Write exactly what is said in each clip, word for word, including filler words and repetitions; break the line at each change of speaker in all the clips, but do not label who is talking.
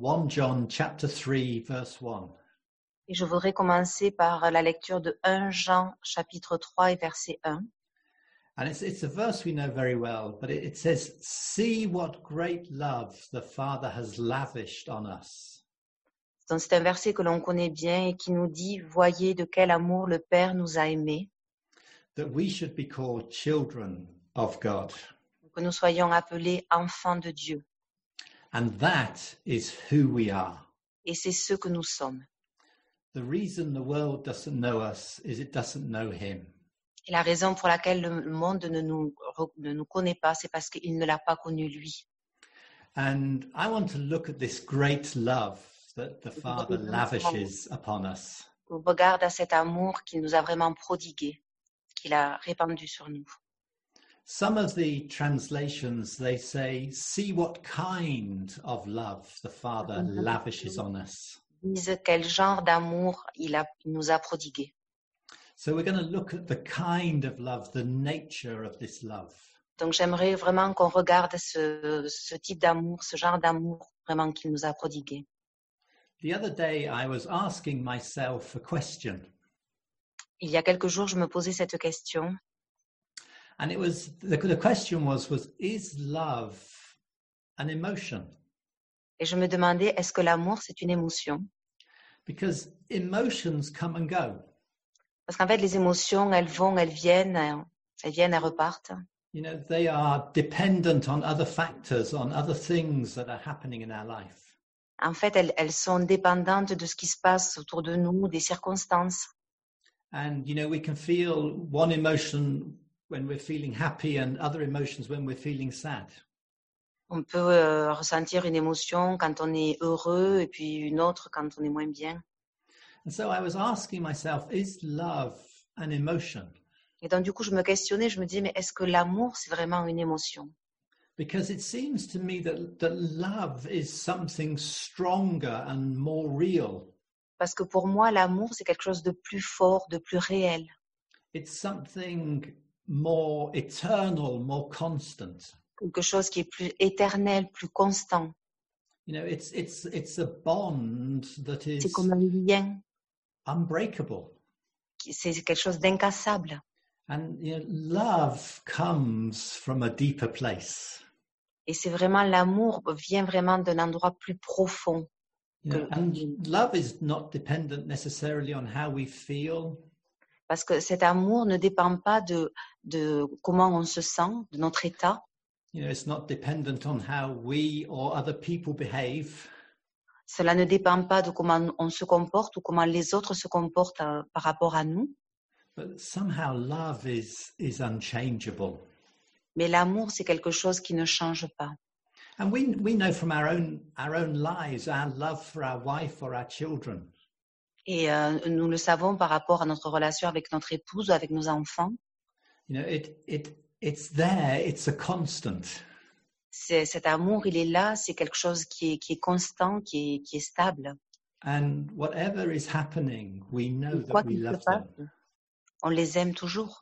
First John chapter three, verse one.
Et je voudrais commencer par la lecture de Premier Jean, chapitre trois et verset un.
And it's, it's a verse we know very well, but it, it says, "See what great love the Father has lavished on us,
Donc c'est un verset que l'on connaît bien et qui nous dit « Voyez de quel amour le Père nous a aimés,
that we should be called children of God."
que nous soyons appelés enfants de Dieu.
And that is who we are.
Et c'est ce que nous sommes.
The reason the world doesn't know us is it doesn't know him.
Et la raison pour laquelle le monde ne nous, ne nous connaît pas, c'est parce qu'il ne l'a pas connu lui.
And I want to look at this great love that the Father lavishes upon us.
On regarde à cet amour qu'il nous a vraiment prodigué, qu'il a répandu sur nous.
Some of the translations, they say, "See what kind of love the Father lavishes on us."
Disent quel genre d'amour il, a, il nous a prodigué.
So we're going to look at the kind of love, the nature of this love.
Donc j'aimerais vraiment qu'on regarde ce, ce type d'amour, ce genre d'amour vraiment qu'il nous a prodigué.
The other day, I was asking myself a question,
Il y a quelques jours, je me posais cette question.
and it was the, the question was was is love an emotion?
Et je me demandais, est-ce que l'amour, c'est une émotion?
Because emotions come and go.
Parce qu'en fait, les émotions, elles vont, elles viennent, elles viennent, elles repartent.
You know, they are dependent on other factors, on other things that are happening in our life.
En fait, elles, elles sont dépendantes de ce qui se passe autour de nous, des circonstances.
And, you know, we can feel one emotion when we're feeling happy and other emotions when we're feeling sad.
On peut euh, ressentir une émotion quand on est heureux et puis une autre quand on est moins bien.
And so I was asking myself, is love an emotion?
Et donc, du coup, je me questionnais, je me disais, mais est-ce que l'amour, c'est vraiment une émotion?
Because it seems to me that, that love is something stronger and more real.
Parce que pour moi, l'amour, c'est quelque chose de plus fort, de plus réel.
It's something more eternal, more constant.
Quelque chose qui est plus éternel, plus constant.
You know, it's it's it's a bond that
C'est
is
comme un lien,
unbreakable.
qui- c'est quelque chose d'incassable.
And you know, love comes from a deeper place.
Et c'est vraiment l'amour vient vraiment d'un endroit plus profond.
You know,
que-
and love is not dependent necessarily on how we feel.
Parce que cet amour ne dépend pas de, de comment on se sent, de notre état.
You know, it's not dependent on how we or other people behave.
Cela ne dépend pas de comment on se comporte ou comment les autres se comportent euh, par rapport à nous.
But somehow love is is unchangeable.
Mais l'amour, c'est quelque chose qui ne change pas.
And we we know from our own our own lives, our love for our wife or our children.
Et euh, nous le savons par rapport à notre relation avec notre épouse ou avec nos enfants.
You know, it it it's there, it's a constant.
C'est, cet amour, il est là, c'est quelque chose qui est, qui est constant, qui est, qui est stable.
And whatever is happening, we know
Quoi
that we
qu'il se
love
passe,
them.
on les aime toujours.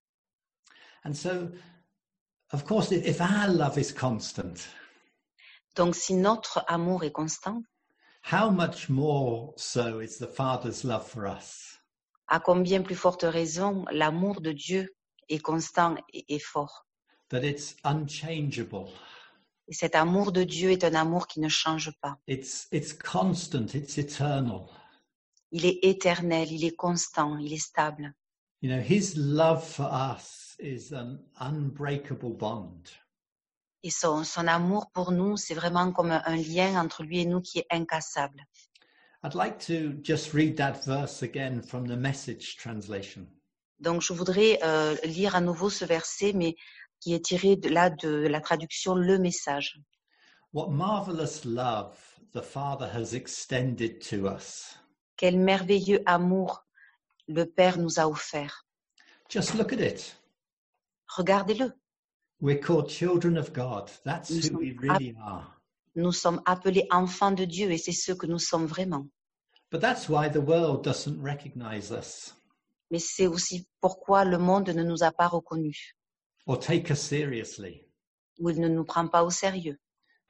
And so, of course, if, if our love is constant,
Donc, si notre amour est constant,
how much more so is the Father's love for us?
à combien plus forte raison l'amour de Dieu est constant et, et fort.
That it's unchangeable.
Et cet amour de Dieu est un amour qui ne change pas.
It's it's constant, it's eternal.
Il est éternel, il est constant, il est stable.
You know, his love for us is an unbreakable bond.
Et son, son amour pour nous, c'est vraiment comme un, un lien entre lui et nous qui est incassable.
I'd like to just read that verse again from the Message translation.
Donc, je voudrais euh, lire à nouveau ce verset, mais qui est tiré de, là de la traduction Le Message.
What marvelous love the Father has extended to us.
Quel merveilleux amour le Père nous a offert.
Just look at it.
Regardez-le.
We're called children of God. That's
Nous
who we
sommes
really are.
Nous sommes appelés enfants de Dieu et c'est ce que nous sommes vraiment.
But that's why the world doesn't recognize us
Mais c'est aussi pourquoi le monde ne nous a pas reconnus
or take us seriously.
ou il ne nous prend pas au sérieux.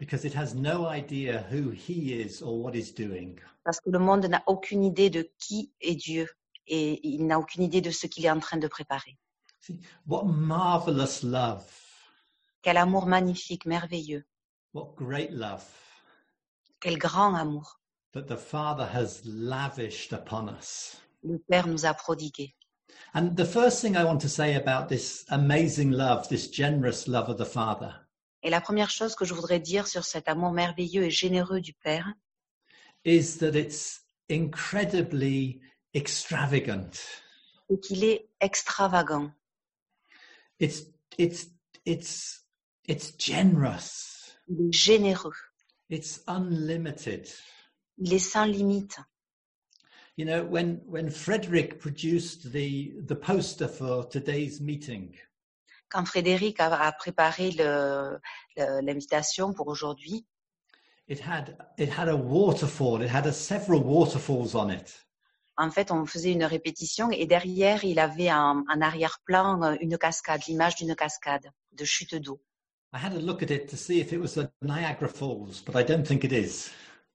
because it has no idea who he is or what he's doing.
Parce que le monde n'a aucune idée de qui est Dieu et il n'a aucune idée de ce qu'il est en train de préparer.
See, what marvelous love,
Quel amour magnifique, merveilleux.
what great love
Quel grand amour
that the Father has lavished upon us.
le Père nous a prodigué.
And the first thing I want to say about this amazing love, this generous love of the Father,
Et la première chose que je voudrais dire sur cet amour merveilleux et généreux du Père,
is that it's incredibly extravagant.
c'est qu'il est extravagant.
It's it's it's it's generous.
Il est généreux.
It's unlimited.
Il est sans limite.
You know, when when Frederick produced the the poster for today's meeting,
Quand Frédéric a, a préparé le- le- l'invitation pour aujourd'hui,
it had it had a waterfall. It had a, several waterfalls on it.
en fait, on faisait une répétition et derrière, il avait en, en arrière-plan euh, une cascade, l'image d'une cascade de chute d'eau.
I had a look at it to see if it was the Niagara Falls, but I don't think it is.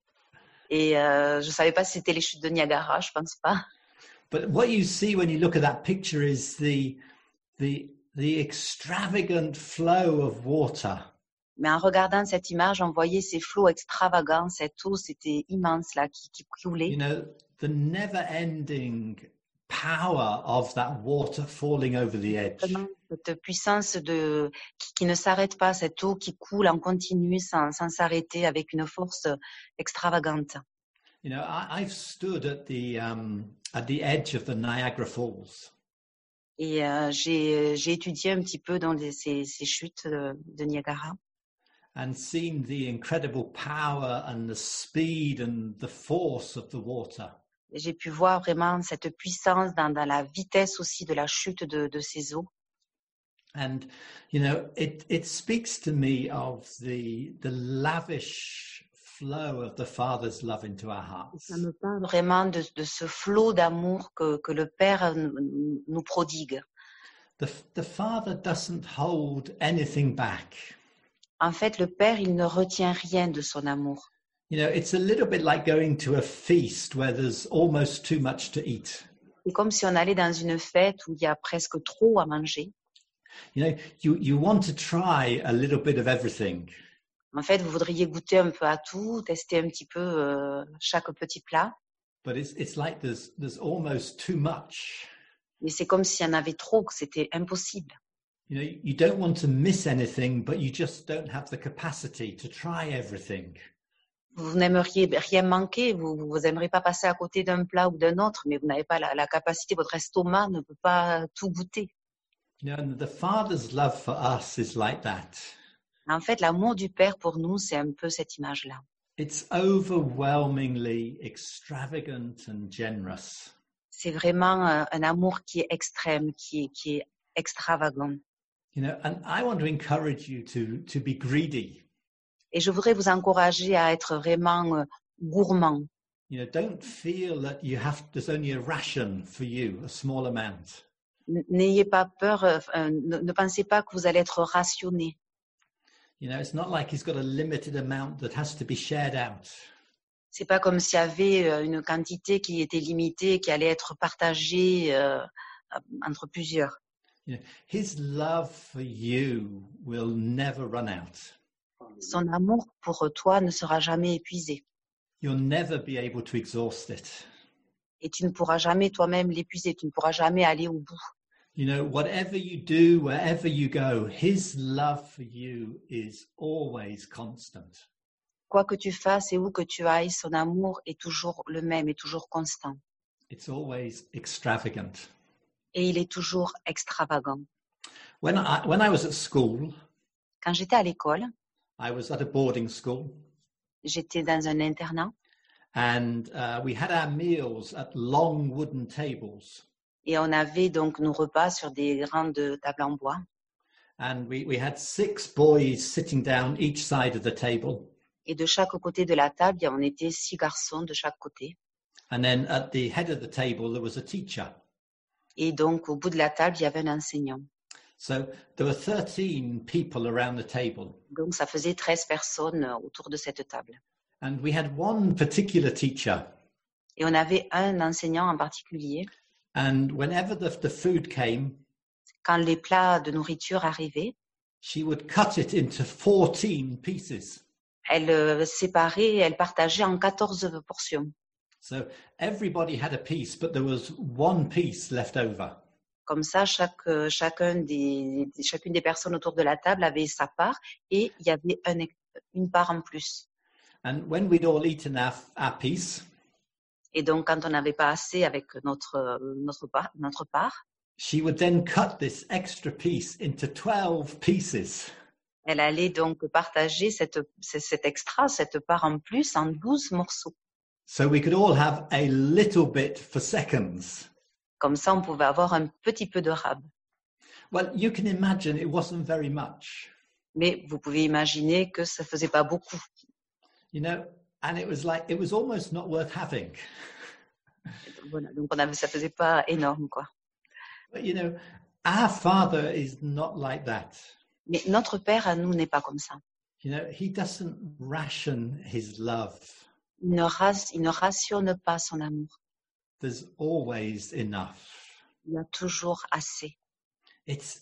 Et euh, je savais pas si c'était les chutes de Niagara, je pense pas.
But what you see when you look at that picture is the the the extravagant flow of water.
Mais en regardant cette image, on voyait ces flots extravagants, cette eau, c'était immense là, qui, qui coulait.
You know, the never-ending power of that water falling over the edge.
Vraiment, cette puissance de, qui, qui ne s'arrête pas, cette eau qui coule en continu sans, sans s'arrêter avec une force extravagante.
You know, I, I've stood at the um, at the edge of the Niagara Falls,
Et euh, j'ai, j'ai étudié un petit peu dans les- ces, ces chutes de, de Niagara.
and seen the incredible power and the speed and the force of the water.
Et j'ai pu voir vraiment cette puissance dans, dans la vitesse aussi de la chute de, de ces eaux.
And you know, it it speaks to me of the the lavish flow of the Father's love into our hearts.
Ça me parle vraiment de, de ce flot d'amour que, que le Père nous, nous prodigue.
The the Father doesn't hold anything back.
En fait, le Père, il ne retient rien de son amour.
You know, it's a little bit like going to a feast where there's almost too much to eat.
C'est comme si on allait dans une fête où il y a presque trop à manger.
You know, you, you want to try a little bit of everything.
En fait, vous voudriez goûter un peu à tout, tester un petit peu euh, chaque petit plat.
But it's it's like there's there's almost too much.
Mais c'est comme s'il y en avait trop, que c'était impossible.
You know, you don't want to miss anything, but you just don't have the capacity to try everything.
Vous n'aimeriez rien manquer, vous vous aimeriez pas passer à côté d'un plat ou d'un autre, mais vous n'avez pas la, la capacité, votre estomac ne peut pas tout goûter.
You know, and the Father's love for us is like that.
En fait, l'amour du Père pour nous, c'est un peu cette image-là.
It's overwhelmingly extravagant and generous.
C'est vraiment un, un amour qui est extrême, qui est, qui est extravagant.
You know, and I want to encourage you to to be greedy.
Et je voudrais vous encourager à être vraiment euh, gourmand.
You know, don't feel that you have there's only a ration for you, a small amount.
N- N'ayez pas peur, euh, euh, ne, ne pensez pas que vous allez être rationné.
You know, it's not like he's got a limited amount that has to be shared out.
C'est pas comme s'il y avait euh, une quantité qui était limitée, qui allait être partagée euh, entre plusieurs.
You know, his love for you will never run out.
Son amour pour toi ne sera jamais épuisé.
You'll never be able to exhaust it.
Et tu ne pourras jamais toi-même l'épuiser, tu ne pourras jamais aller au bout.
You know, whatever you do, wherever you go, his love for you is always constant.
Quoi que tu fasses et où que tu ailles, son amour est toujours le même, est toujours constant.
It's always extravagant.
Et il est toujours extravagant.
When I, when I was at school,
Quand j'étais à l'école,
I was at a boarding school,
j'étais dans un internat
and uh, we had our meals at long wooden tables.
et on avait donc nos repas sur des grandes tables en bois.
And we, we had six boys sitting down each side of the table.
Et de chaque côté de la table, on était six garçons de chaque côté.
And then at the head of the table, there was a teacher.
Et donc, au bout de la table, il y avait un enseignant.
So there were thirteen people around the table,
Donc, ça faisait treize personnes euh, autour de cette table.
and we had one particular teacher,
Et on avait un enseignant en particulier.
and whenever the, the food came,
Quand les plats de nourriture arrivaient,
she would cut it into fourteen pieces.
elle euh, séparait, elle partageait en quatorze portions.
So everybody had a piece, but there was one piece left over.
Comme ça, chaque, euh, chacun des, chacune des personnes autour de la table avait sa part et il y avait un, une part en plus.
And when we'd all eaten our, our piece,
Et donc, quand on n'avait pas assez avec notre, notre, part, notre part,
she would then cut this extra piece into twelve pieces.
elle allait donc partager cette, cet extra, cette part en plus, en douze morceaux.
So we could all have a little bit for seconds.
Comme ça, on pouvait avoir un petit peu de rab.
Well, you can imagine it wasn't very much.
Mais vous pouvez imaginer que ça faisait pas beaucoup.
You know, and it was like, it was almost not worth having.
Voilà, donc on avait, ça faisait pas énorme, quoi.
But you know, our Father is not like that.
Mais notre Père à nous n'est pas comme ça.
You know, he doesn't ration his love.
Il ne, race, il ne rationne pas son amour.
There's always enough.
Il y a toujours assez.
It's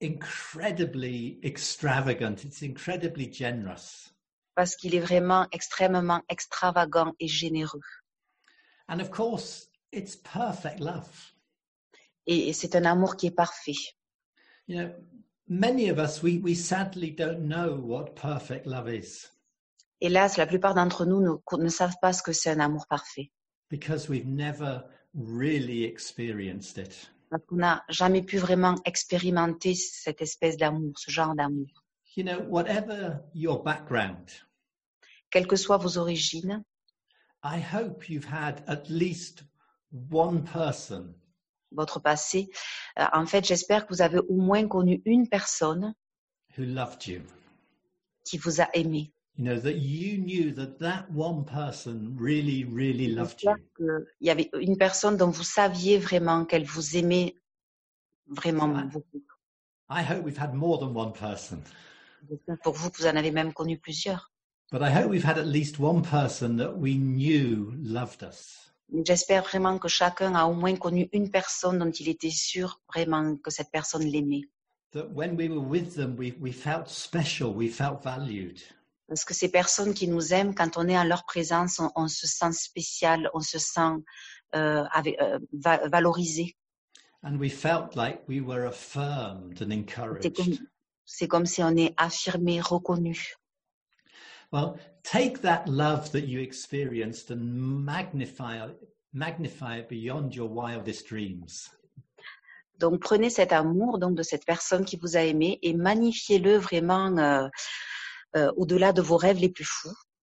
incredibly extravagant. It's incredibly generous.
Parce qu'il est vraiment extrêmement extravagant et généreux.
And of course, it's perfect love.
Et, et c'est un amour qui est parfait.
You know, many of us, we, we sadly don't know what perfect love is.
Hélas, la plupart d'entre nous ne, ne savent pas ce que c'est un amour parfait.
Because we've never really experienced it.
Parce qu'on n'a jamais pu vraiment expérimenter cette espèce d'amour, ce genre d'amour.
You know, whatever your background,
Quelles que soient vos origines,
I hope you've had at least one person
votre passé, euh, en fait, j'espère que vous avez au moins connu une personne
who loved you.
qui vous a aimé.
You know, that you knew that that one person really, really loved you.
Il y avait une personne dont vous saviez vraiment qu'elle vous aimait vraiment
Ouais.
beaucoup.
I hope we've had more than one person.
J'espère pour vous que vous en avez même connu plusieurs.
But I hope we've had at least one person that we knew loved us.
J'espère vraiment que chacun a au moins connu une personne dont il était sûr vraiment que cette personne l'aimait.
That when we were with them, we, we felt special, we felt valued.
Parce que ces personnes qui nous aiment, quand on est en leur présence, on, on se sent spécial, on se sent euh, avec, euh, va, valorisé.
And we felt like we were affirmed and
C'est
encouraged.
comme, c'est comme si on est affirmé, reconnu.
Well, take that love that you experienced and magnify, magnify it beyond your wildest dreams.
Donc prenez cet amour donc de cette personne qui vous a aimé et magnifiez-le vraiment euh, euh, au-delà de vos rêves les plus fous.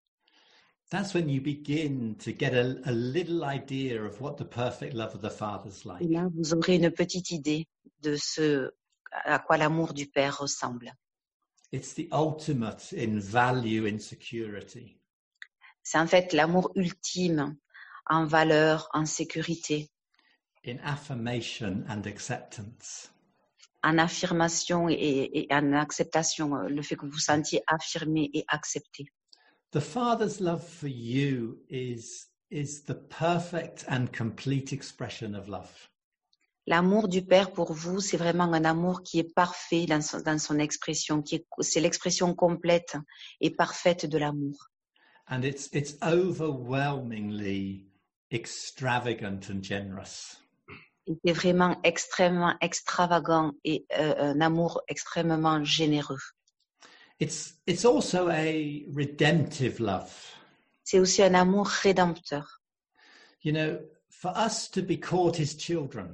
That's when you begin to get a, a little idea of what the perfect love of the Father's like.
Et là, vous aurez une petite idée de ce à quoi l'amour du Père ressemble.
It's the ultimate in value, in security.
C'est en fait l'amour ultime en valeur, en sécurité,
In affirmation and acceptance.
en affirmation et, et en acceptation, le fait que vous vous sentiez affirmé et accepté.
The Father's love for you is, is the perfect and complete expression of love.
L'amour du Père pour vous, c'est vraiment un amour qui est parfait dans son, dans son expression, qui est, c'est l'expression complète et parfaite de l'amour.
And it's, it's overwhelmingly extravagant and generous.
Et c'est vraiment extrêmement extravagant et euh, un amour extrêmement généreux.
It's, it's also a redemptive love.
C'est aussi un amour rédempteur.
You know, for us to be called his children,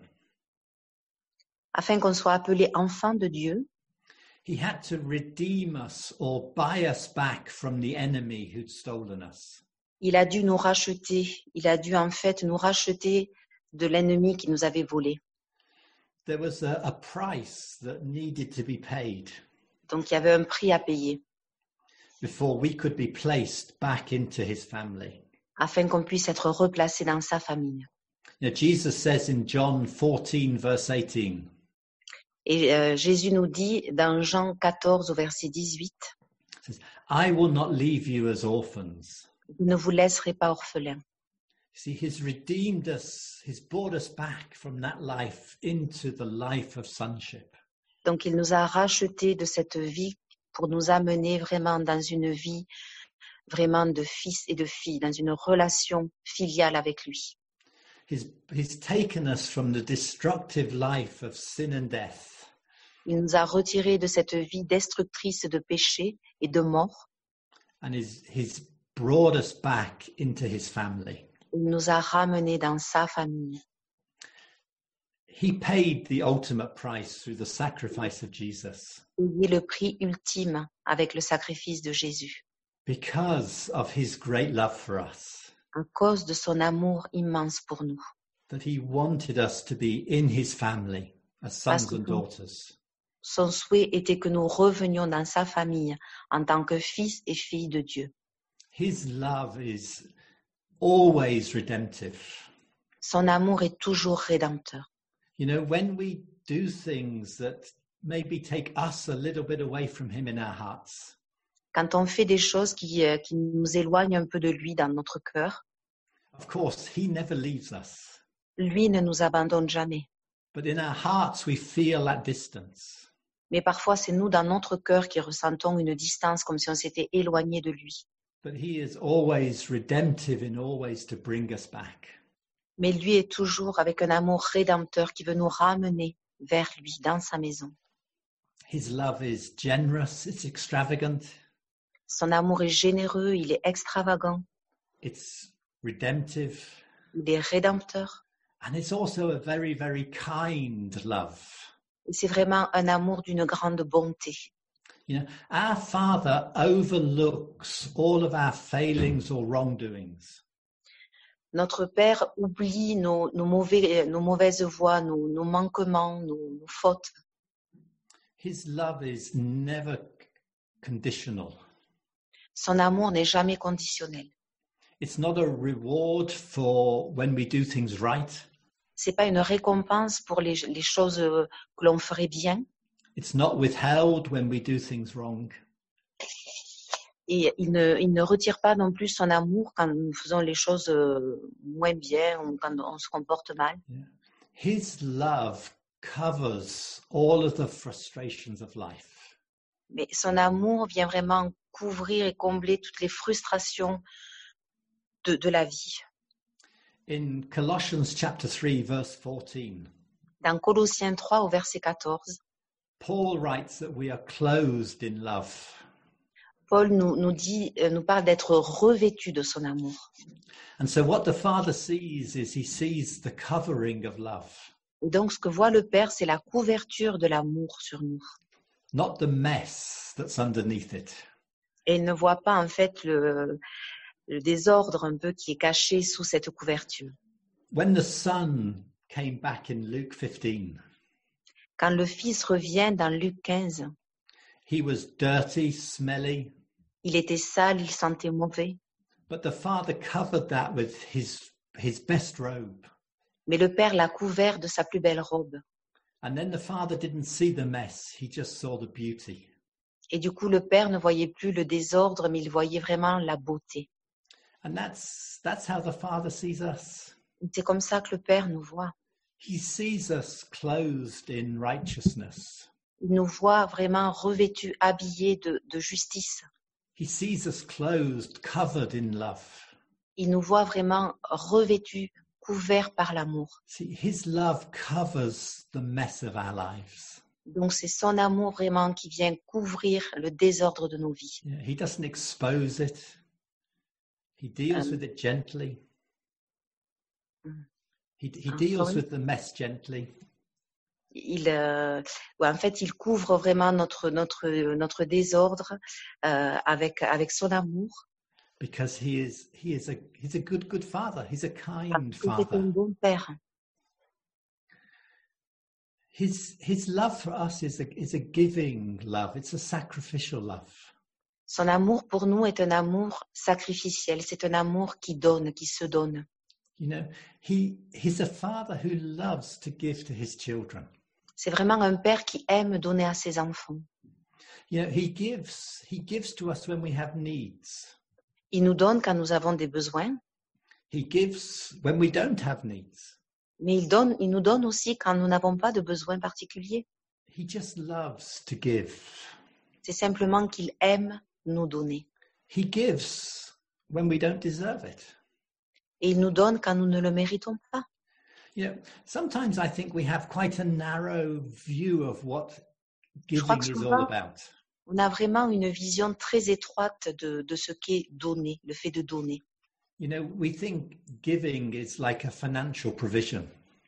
Afin qu'on soit appelé enfant de Dieu,
he had to redeem us or buy us back from the enemy who'd stolen us.
il a dû nous racheter. Il a dû en fait nous racheter de l'ennemi qui nous avait volés.
There was a, a price that needed to be paid
Donc il y avait un prix à payer
before we could be placed back into his family.
afin qu'on puisse être replacé dans sa famille.
You know, Jesus says in John fourteen, verse eighteen,
Et euh, Jésus nous dit dans Jean quatorze au verset dix-huit,
It says, I will not leave you as orphans.
je ne vous laisserai pas orphelins.
See, he's redeemed us. He's brought us back from that life into the life of sonship.
Donc il nous a rachetés de cette vie pour nous amener vraiment dans une vie vraiment de fils et de filles, dans une relation filiale avec lui.
He's, he's taken us from the destructive life of sin and death.
Il nous a retirés de cette vie destructrice de péché et de mort.
And he's, he's brought us back into his family.
Il nous a ramenés dans sa famille.
He paid the ultimate price through the sacrifice of Jesus
Payé le prix ultime avec le sacrifice de Jésus,
because of his great love for us,
à cause de son amour immense pour nous.
that he wanted us to be in his family as sons and daughters.
Son souhait était que nous revenions dans sa famille en tant que fils et filles de Dieu.
His love is always redemptive.
Son amour est toujours rédempteur.
You know, when we do things that maybe take us a little bit away from him in our hearts,
Quand on fait des choses qui, euh, qui nous éloignent un peu de lui dans notre cœur,
of course, he never leaves us.
lui ne nous abandonne jamais.
But in our hearts, we feel that distance.
Mais parfois, c'est nous dans notre cœur qui ressentons une distance comme si on s'était éloigné de lui.
But he is always redemptive in all ways to bring us back.
Mais lui est toujours avec un amour rédempteur qui veut nous ramener vers lui, dans sa maison.
His love is generous, it's extravagant,
Son amour est généreux, il est extravagant,
it's redemptive,
il est rédempteur.
and it's also a very, very kind love.
Et c'est vraiment un amour d'une grande bonté.
You know, our Father overlooks all of our failings or wrongdoings.
Notre Père oublie nos, nos, mauvais, nos mauvaises voies, nos, nos manquements, nos, nos fautes.
His love is never conditional.
Son amour n'est jamais conditionnel.
It's not a reward for when we do things right.
C'est pas une récompense pour les, les choses que l'on ferait bien.
It's not withheld when we do things wrong.
Et il ne, il ne retire pas non plus son amour quand nous faisons les choses moins bien ou quand on se comporte mal.
Yeah. His love covers all of the frustrations of life.
Mais son amour vient vraiment couvrir et combler toutes les frustrations de, de la vie.
In Colossians chapter three, verse fourteen,
Dans Colossiens trois au verset quatorze,
Paul writes that we are clothed in love.
Paul nous, nous, dit, nous parle d'être revêtus de son amour.
And so what the Father sees is he sees the covering of love,
Et donc ce que voit le Père, c'est la couverture de l'amour sur nous.
not the mess that's underneath it.
Et il ne voit pas en fait le, le désordre un peu qui est caché sous cette couverture.
When the Son came back in Luke fifteen,
Quand le Fils revient dans Luc quinze,
he was dirty, smelly,
il était sale, il sentait mauvais.
but the Father covered that with his, his best robe.
Mais le Père l'a couvert de sa plus belle robe.
And then the Father didn't see the mess, he just saw the beauty.
Et du coup, le Père ne voyait plus le désordre, mais il voyait vraiment la beauté.
And that's, that's how the Father sees us.
Et c'est comme ça que le Père nous voit.
He sees us clothed in righteousness.
Il nous voit vraiment revêtus, habillés de, de justice.
He sees us clothed, covered in love.
Il nous voit vraiment revêtus, couverts par l'amour.
See, his love covers the mess of our lives.
Donc c'est son amour vraiment qui vient couvrir le désordre de nos vies.
Yeah, he doesn't expose it. He deals
Um,
with it gently.
Mm.
He, he
Ah,
deals
sorry.
with the mess gently.
Il, euh, ouais, en fait, il couvre vraiment notre notre notre désordre euh, avec avec son amour.
Because he is he is a he's a good good father. He's a kind
Parce que c'est un
father.
bon père.
His his love for us is a is a giving love. It's a sacrificial love.
Son amour pour nous est un amour sacrificiel. C'est un amour qui donne, qui se donne.
You know, he he's a father who loves to give to his children.
C'est vraiment un père qui aime donner à ses enfants.
You know, he gives, he gives to us when we have needs.
Il nous donne quand nous avons des besoins,
He gives when we don't have needs.
mais il, donne, il nous donne aussi quand nous n'avons pas de besoins particuliers.
He just loves to give.
C'est simplement qu'il aime nous donner.
He gives when we don't deserve it.
Et il nous donne quand nous ne le méritons pas.
You know, sometimes I think we have quite a narrow view of what
Je crois
giving
que
is all
souvent,
about.
on a vraiment une vision très étroite de, de ce qu'est donner, le fait de donner.
You know, we think giving is like a financial provision.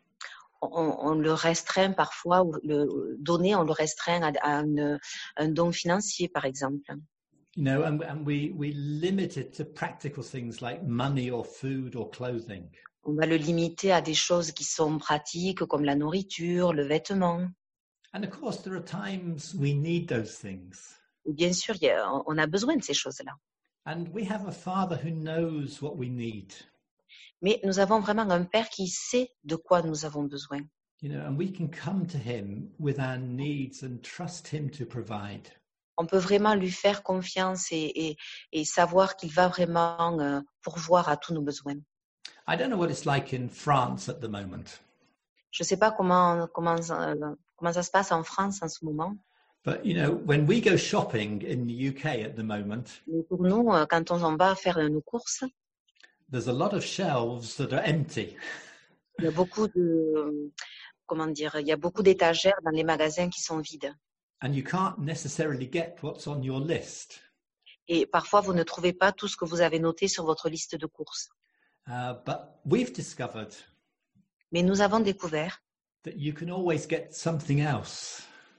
On, on le restreint parfois, ou le donner, on le restreint à, à une, un don financier, par exemple.
You know, and, and we, we limit it to practical things like money or food or clothing.
On va le limiter à des choses qui sont pratiques, comme la nourriture, le vêtement.
And of course, there are times we need those things.
Et bien sûr, il y a- on a besoin de ces choses-là.
And we have a Father who knows what we need.
Mais nous avons vraiment un Père qui sait de quoi nous avons besoin.
You know, and we can come to him with our needs and trust him to provide.
On peut vraiment lui faire confiance et, et, et savoir qu'il va vraiment euh, pourvoir à tous nos besoins.
I don't know what it's like in France at the moment,
Je ne sais pas comment, comment, euh, comment ça se passe en France en ce moment,
but you know, when we go shopping in the U K at the moment,
mais pour nous, euh, quand on, on va faire nos courses,
there's a lot of shelves that are empty.
il y a beaucoup de, comment dire, il y a beaucoup d'étagères dans les magasins qui sont vides.
And you can't necessarily get what's on your list.
Et parfois, vous ne trouvez pas tout ce que vous avez noté sur votre liste de courses.
Uh, but we've discovered
Mais nous avons découvert
that you can always get something else.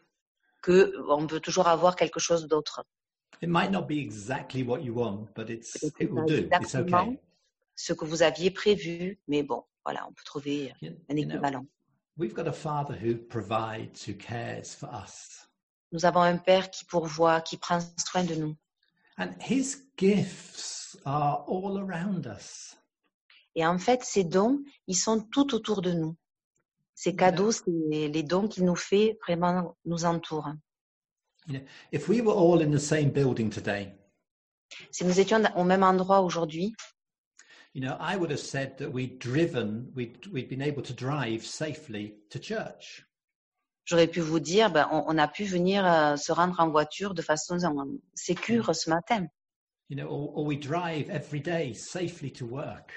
qu'on peut toujours avoir quelque chose d'autre.
It might not be exactly what you want, but it's
Peut-être
it will
pas
do. It's
exactement
okay.
ce que vous aviez prévu, mais bon, voilà, on peut trouver
You,
un
you know,
équivalent.
we've got a Father who provides, who cares for us.
Nous avons un Père qui pourvoit, qui prend soin de nous.
And his gifts are all around us.
Et en fait, ces dons, ils sont tout autour de nous. Ces cadeaux, c'est les dons qu'il nous fait, vraiment nous entourent.
You know, if we were all in the same building today,
Si nous étions au même endroit aujourd'hui,
you know, I would have said that we'd driven, we'd, we'd been able to drive safely to church.
j'aurais pu vous dire, ben, on, on a pu venir euh, se rendre en voiture de façon euh, sécure ce matin.
You know, or, or we drive every day safely to work.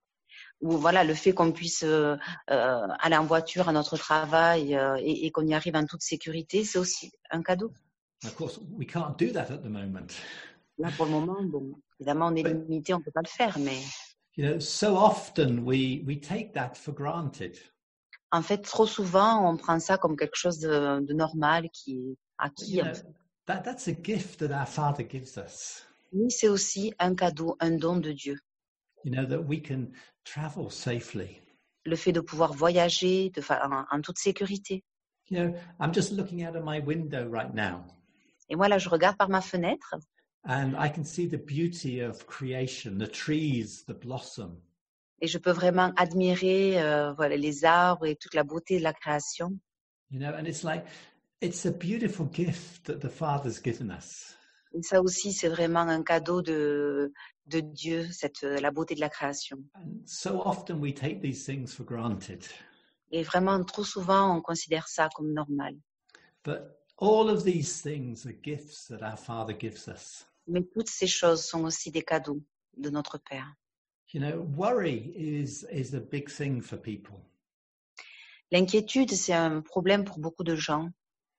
Ou voilà, le fait qu'on puisse euh, euh, aller en voiture à notre travail euh, et, et qu'on y arrive en toute sécurité, c'est aussi un cadeau.
Of course, we can't do that at the moment.
Là, pour le moment, bon, évidemment, on est
Ouais.
limité, on ne peut pas le faire, mais
You know, so often we, we take that for granted.
en fait, trop souvent, on prend ça comme quelque chose de, de normal, qui est acquis.
You
en
know,
fait.
that, that's a gift that our Father gives us.
Mais c'est aussi un cadeau, un don de Dieu.
You know, that we can travel safely.
Le fait de pouvoir voyager de fa- en, en toute sécurité.
You know, I'm just looking out of my window right now,
Et moi, là, je regarde par ma fenêtre
and I can see the beauty of creation, the trees, the blossom.
et je peux vraiment admirer euh, voilà, les arbres et toute la beauté de la création.
You know, and it's like, it's a beautiful gift that the Father's given us.
Et ça aussi, c'est vraiment un cadeau de, de Dieu, cette, la beauté de la création.
And so often we take these things for granted.
Et vraiment, trop souvent, on considère ça comme normal.
But all of these things are gifts that our Father gives us.
Mais toutes ces choses sont aussi des cadeaux de notre Père.
You know, worry is, is a big thing for people.
L'inquiétude, c'est un problème pour beaucoup de gens.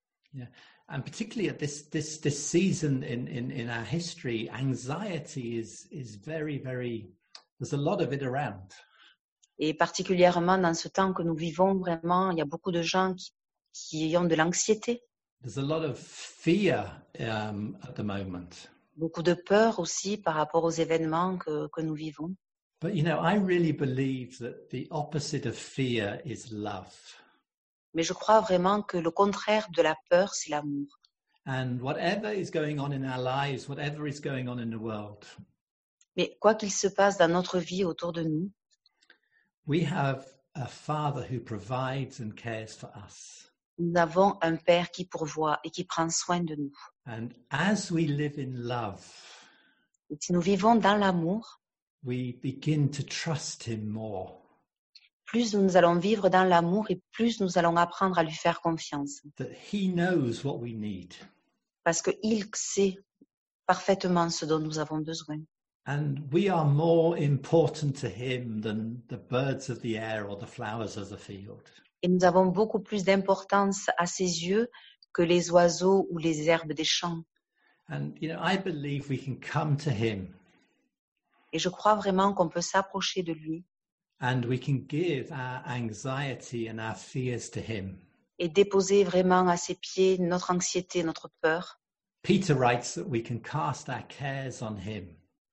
And particularly at this, this, this season in, in, in our history, anxiety is, is very, very, there's a lot of it around.
Et particulièrement dans ce temps que nous vivons, vraiment, il y a beaucoup de gens qui, qui ont de l'anxiété,
There's a lot of fear um, at the moment.
beaucoup de peur aussi par rapport aux événements que, que nous vivons.
But, you know, I really believe that the opposite of fear is love.
Mais je crois vraiment que le contraire de la peur, c'est l'amour.
And whatever is going on in our lives, whatever is going on in the world,
Mais quoi qu'il se passe dans notre vie autour de nous,
we have a Father who provides and cares for us.
Nous avons un Père qui pourvoit et qui prend soin de nous.
And as we live in love,
Et si nous vivons dans l'amour,
we begin to trust him more.
plus nous allons vivre dans l'amour et plus nous allons apprendre à lui faire confiance.
That he knows what we need.
Parce qu'il sait parfaitement ce dont nous avons besoin.
And we are more important to him than the birds of the air or the flowers of the field.
Et nous avons beaucoup plus d'importance à ses yeux que les oiseaux ou les herbes des champs.
And, you know, I believe we can come to him
Et je crois vraiment qu'on peut s'approcher de lui
and we can give our anxiety and our fears to him.
et déposer vraiment à ses pieds notre anxiété, notre peur.
Peter writes that we can cast our cares on him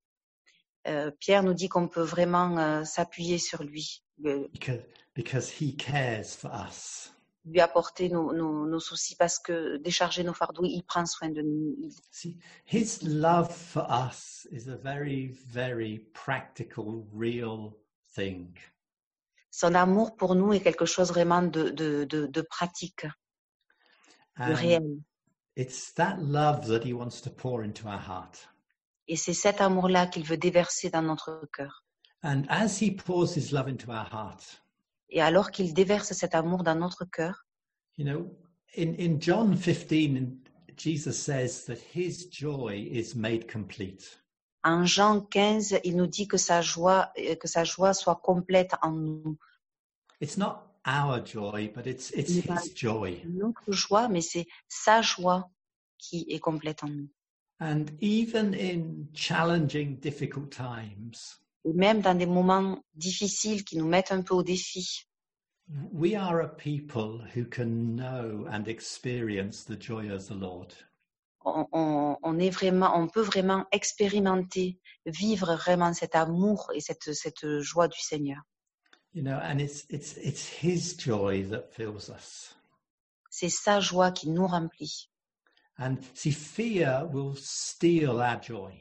Euh, Pierre nous dit qu'on peut vraiment euh, s'appuyer sur lui, euh,
because, because he cares for us.
lui apporter nos, nos, nos soucis parce que décharger nos fardeaux, il prend soin de nous. Il-
See, his love for us is a very, very practical, real thing.
Son amour pour nous est quelque chose vraiment de, de, de, de pratique, de
And
réel.
it's that love that he wants to pour into our heart.
Et c'est cet amour-là qu'il veut déverser dans notre cœur.
And as he pours his love into our heart,
Et alors qu'il déverse cet amour dans notre cœur,
you know, in, in John fifteen, Jesus says that his joy is made complete.
en Jean quinze, il nous dit que sa joie, euh, que sa joie soit complète en nous.
It's not our joy, but it's it's
Il n'est pas
his joy.
notre joie, mais c'est sa joie qui est complète en nous.
And even in challenging, difficult times,
Et même dans des moments difficiles qui nous mettent un peu au défi,
we are a people who can know and experience the joy of the Lord.
on, on, on est vraiment, on peut vraiment expérimenter, vivre vraiment cet amour et cette, cette joie du Seigneur.
You know, and it's it's it's his joy that fills us.
C'est sa joie qui nous remplit.
And see, fear will steal our joy,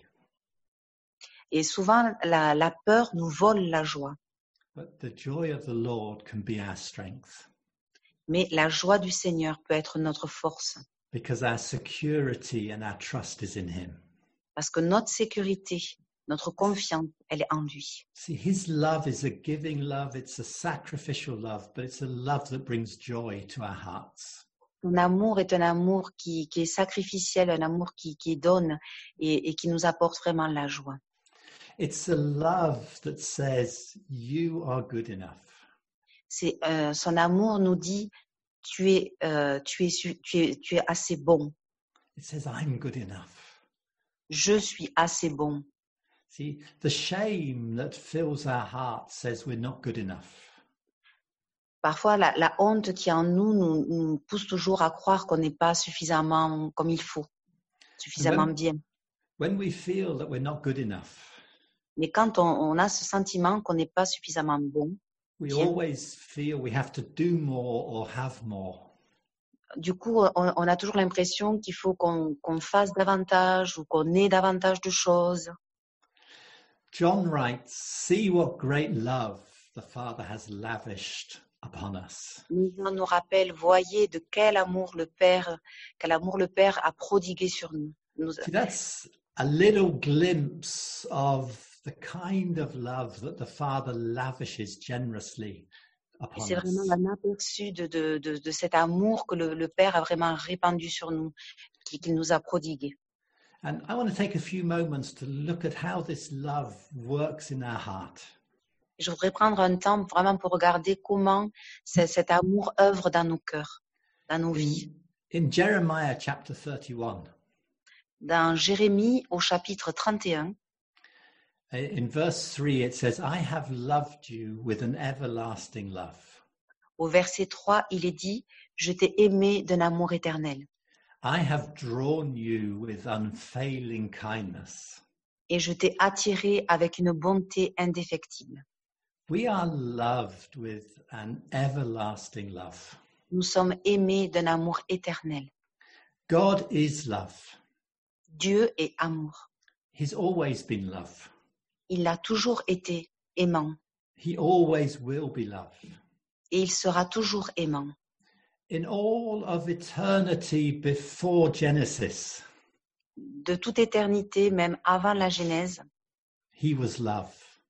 Et souvent, la, la peur nous vole la joie.
but the joy of the Lord can be our strength
Mais la joie du Seigneur peut être notre force.
because our security and our trust is in him.
Parce que notre sécurité, notre confiance, elle est en lui.
See, his love is a giving love, it's a sacrificial love, but it's a love that brings joy to our hearts.
Son amour est un amour qui, qui est sacrificiel, un amour qui, qui donne et, et qui nous apporte vraiment la joie.
It's a love that says, you are good enough.
C'est, euh, son amour nous dit, tu es, euh, tu, es, su- tu, es, tu es assez bon.
It says, I'm good enough.
Je suis assez bon.
See, the shame that fills our hearts says we're not good enough.
Parfois, la, la honte qui est en nous, nous nous pousse toujours à croire qu'on n'est pas suffisamment comme il faut, suffisamment
Même-
bien.
When we feel that we're not good enough,
Mais quand on, on a ce sentiment qu'on n'est pas suffisamment bon,
we
Bien.
always feel we have to do more or have more.
du coup, on, on a toujours l'impression qu'il faut qu'on qu'on fasse davantage ou qu'on ait davantage de choses.
John writes, see what great love the Father has lavished upon us.
Mais on nous rappelle, voyez de quel amour le Père, quel amour le Père a prodigué sur nous. nous
See, that's a little glimpse of the kind of love that the Father lavishes generously
et
upon
c'est vraiment
us.
un aperçu de, de, de, de cet amour que le, le Père a vraiment répandu sur nous, qui- qu'il nous a prodigué.
And I want to take a few moments to look at how this love works in our heart.
Je voudrais prendre un temps vraiment pour regarder comment c'est- cet amour œuvre dans nos cœurs, dans nos vies.
In, in Jeremiah chapter thirty-one,
Dans Jérémie, au chapitre trente et un,
in verse three, it says, I have loved you with an everlasting love.
au verset trois, il est dit « Je t'ai aimé d'un amour éternel
I have drawn you with unfailing kindness.
et je t'ai attiré avec une bonté indéfectible.
We are loved with an everlasting love.
Nous sommes aimés d'un amour éternel.
God is love.
Dieu est amour.
He's always been love.
Il a toujours été aimant
He always will be love.
et il sera toujours aimant.
In all of eternity before Genesis,
De toute éternité, même avant la Genèse,
he was love.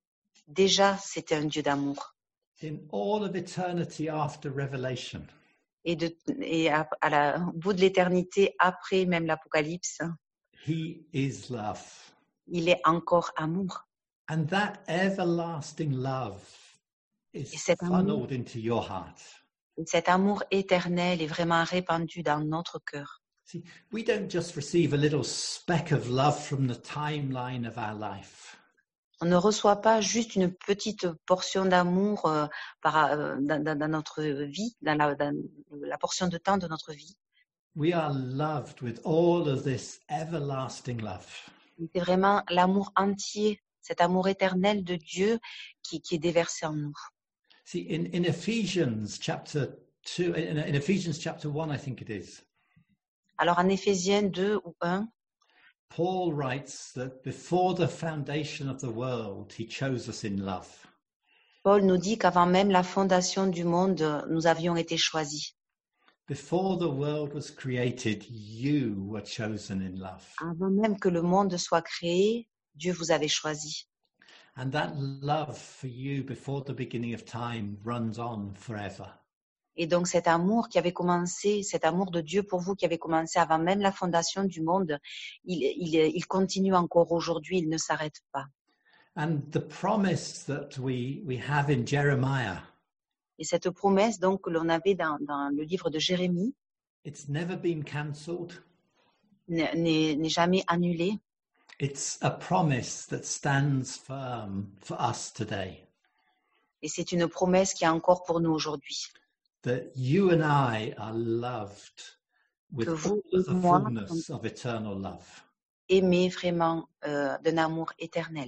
déjà c'était un Dieu d'amour.
In all of eternity after Revelation,
Et, de, et à, à la, au bout de l'éternité, après même l'Apocalypse,
he is love.
il est encore amour.
And that everlasting love is
Et cet amour,
funneled into your heart.
et cet amour éternel est vraiment répandu dans notre cœur.
See, we don't just receive a little speck of love from the timeline of our life.
On ne reçoit pas juste une petite portion d'amour euh, par, euh, dans, dans, dans notre vie, dans la, dans la portion de temps de notre vie.
We are loved with all of this everlasting love.
C'est vraiment l'amour entier, cet amour éternel de Dieu qui, qui est déversé en nous.
See, in, in Ephesians chapter two, in, in Ephesians chapter one, I think it is,
Alors en Éphésiens deux ou un,
Paul writes that before the foundation of the world, he chose us in love.
Paul nous dit qu'avant même la fondation du monde, nous avions été choisis.
Before the world was created, you were chosen in love.
Avant même que le monde soit créé, Dieu vous avait choisi.
And that love for you before the beginning of time runs on forever.
Et donc cet amour qui avait commencé, cet amour de Dieu pour vous qui avait commencé avant même la fondation du monde, il, il, il continue encore aujourd'hui, il ne s'arrête pas.
And the promise that we, we have in Jeremiah,
Et cette promesse donc que l'on avait dans, dans le livre de Jérémie
it's never been cancelled.
n'est, n'est jamais annulée.
It's a promise that stands firm for us today.
Et c'est une promesse qui est encore pour nous aujourd'hui.
That you and I are loved with
Que vous
all of
et
the
moi
fullness of eternal love.
aimés vraiment euh, d'un amour éternel.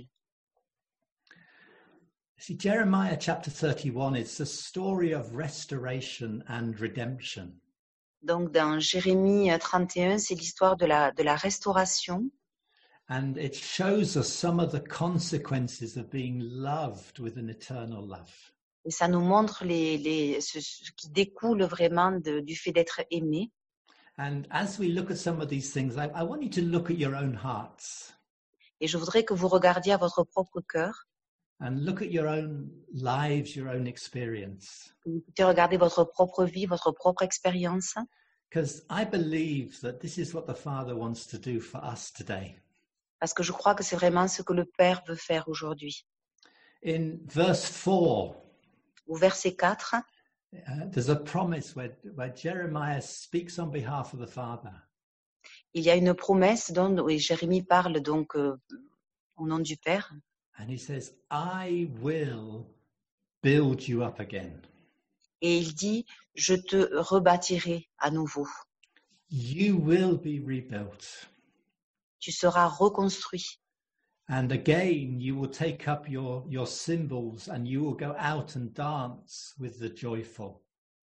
See, Jeremiah chapter thirty-one is a story of restoration and redemption.
Donc dans Jérémie trente et un, c'est l'histoire de la, de la restauration.
And it shows us some of the consequences of being loved with an eternal love.
Et ça nous montre les, les, ce, ce qui découle vraiment de, du fait d'être aimé.
And as we look at some of these things, I, I want you to look at your own hearts
Et je voudrais que vous regardiez à votre propre cœur,
and look at your own lives, your own experience.
que vous puissiez regarder votre propre vie, votre propre expérience.
Because I believe that this is what the Father wants to do for us today.
Parce que je crois que c'est vraiment ce que le Père veut faire aujourd'hui.
In verse four,
Au verset quatre,
uh, there's a promise where, where Jeremiah speaks on behalf of the Father.
il y a une promesse dont et Jérémie parle donc euh, au nom du Père.
And he says, I will build you up again.
Et il dit, je te rebâtirai à nouveau.
You will be rebuilt.
Tu seras reconstruit.
And again, you will take up your, your cymbals and you will go out and dance with the joyful.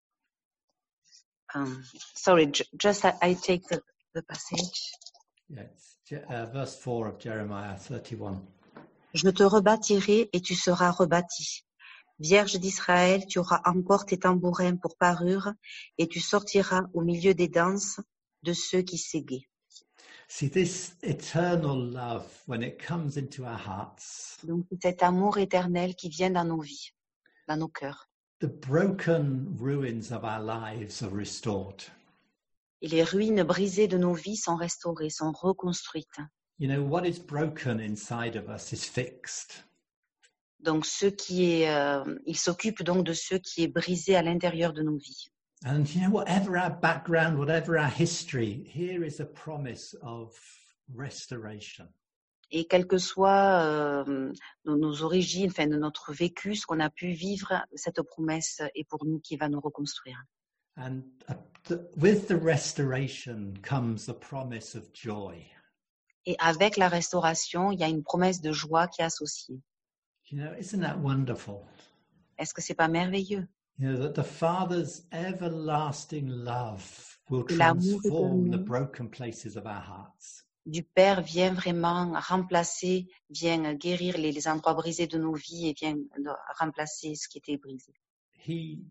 Um, sorry, ju- just I, I take the, the passage.
Yes, uh, verse four of Jeremiah thirty-one.
Je te rebâtirai et tu seras rebâti. Vierge d'Israël, tu auras encore tes tambourins pour parure et tu sortiras au milieu des danses de ceux qui s'égaient.
See, this eternal love, when it comes into our hearts,
Donc, c'est cet amour éternel qui vient dans nos vies, dans nos cœurs.
the broken ruins of our lives are restored.
Et les ruines brisées de nos vies sont restaurées, sont reconstruites.
You know, what is broken inside of us is fixed.
Donc, ce qui est, euh, il s'occupe donc de ce qui est brisé à l'intérieur de nos vies.
And, you know, whatever our background, whatever our history, here is a promise of restoration.
Et quelles que soient euh, nos, nos origines, enfin, de notre vécu, ce qu'on a pu vivre, cette promesse est pour nous qui va nous reconstruire.
And uh, th- with the restoration comes the promise of joy.
Et avec la restauration, il y a une promesse de joie qui est associée.
You know, isn't that wonderful?
Est-ce que c'est pas merveilleux?
You know, that the Father's everlasting love will
Que l'amour
transform the
éternel
broken places of our hearts.
du Père vient vraiment remplacer, vient guérir les, les endroits brisés de nos vies et vient remplacer ce qui était brisé.
He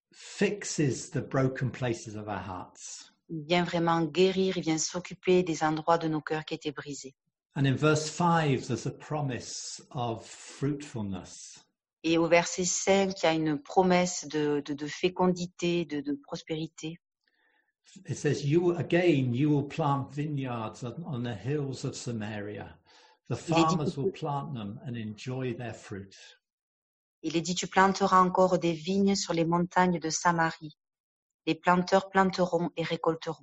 fixes the broken places of our hearts.
Il vient vraiment guérir, il vient s'occuper des endroits de nos cœurs qui étaient brisés.
And in verse five, there's a promise of fruitfulness.
Et au verset cinq, il y a une promesse de, de, de fécondité, de, de prospérité.
It says, "You will, again, you will plant vineyards on, on the hills of Samaria. The farmers will plant them and enjoy their fruit."
Il est dit, tu planteras encore des vignes sur les montagnes de Samarie. Les planteurs planteront et récolteront.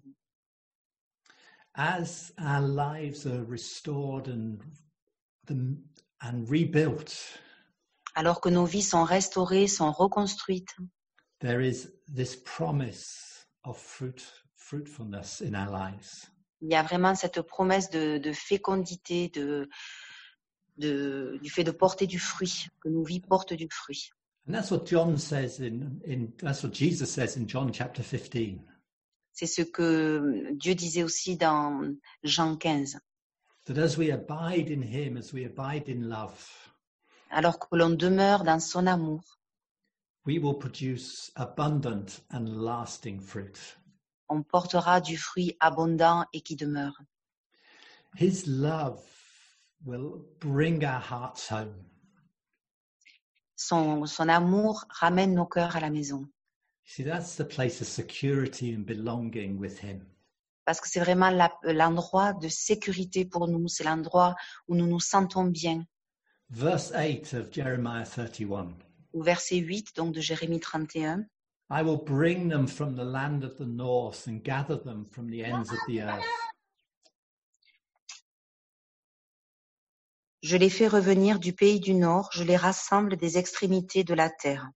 As our lives are restored and, and rebuilt,
alors que nos vies sont restaurées, sont reconstruites,
there is this promise of fruit, fruitfulness in our lives.
Il y a vraiment cette promesse de, de fécondité, de, de, du fait de porter du fruit, que nos vies portent du fruit.
And that's what John says in, in that's what Jesus says in John chapter fifteen.
C'est ce que Dieu disait aussi dans Jean quinze.
That as we abide in him, as we abide in love,
alors que l'on demeure dans son amour,
we will produce abundant and lasting fruit.
On portera du fruit abondant et qui demeure.
His love will bring our hearts home.
Son, son amour ramène nos cœurs à la maison.
See, that's the place of security and belonging with him.
Parce que c'est vraiment la, l'endroit de sécurité pour nous, c'est l'endroit où nous nous sentons bien.
Verse eight of Jeremiah thirty-one.
Au verset huit, donc de Jérémie trente et un.
I will bring them from the land of the north and gather them from the ends of the earth.
Je les fais revenir du pays du nord, je les rassemble des extrémités de la terre.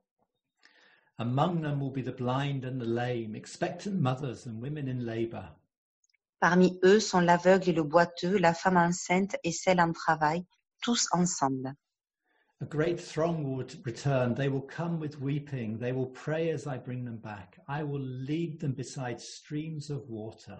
Among them will be the blind and the lame, expectant mothers and women in labor.
Parmi eux sont l'aveugle et le boiteux, la femme enceinte et celle en travail, tous ensemble.
A great throng will return. They will come with weeping. They will pray as I bring them back. I will lead them beside streams of water.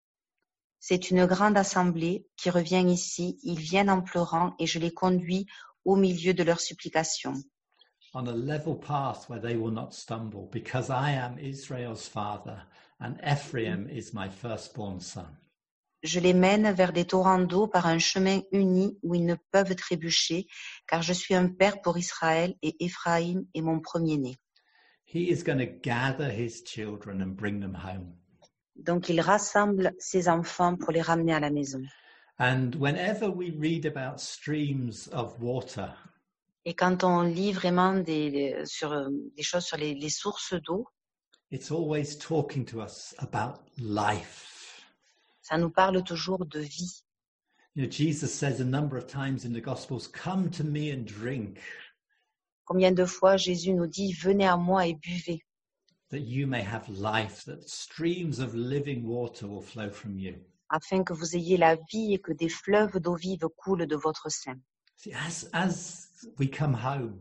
C'est une grande assemblée qui revient ici. Ils viennent en pleurant et je les conduis au milieu de leurs supplications.
On a level path where they will not stumble, because I am Israel's father and Ephraim is my firstborn son.
Je les mène vers des torrents d'eau par un chemin uni où ils ne peuvent trébucher, car je suis un père pour Israël et Éphraïm est mon premier-né.
He is going to gather his children and bring them home.
Donc il rassemble ses enfants pour les ramener à la maison.
And whenever we read about streams of water,
et quand on lit vraiment des, sur, des choses sur les, les sources d'eau,
it's always talking to us about life.
Ça nous parle toujours de vie.
You know, Jesus says a number of times in the Gospels, "Come to me and drink."
Combien de fois Jésus nous dit, venez à moi et buvez.
That you may have life, that streams of living water will flow from you.
Afin que vous ayez la vie et que des fleuves d'eau vive coulent de votre sein.
See, as, as we come home,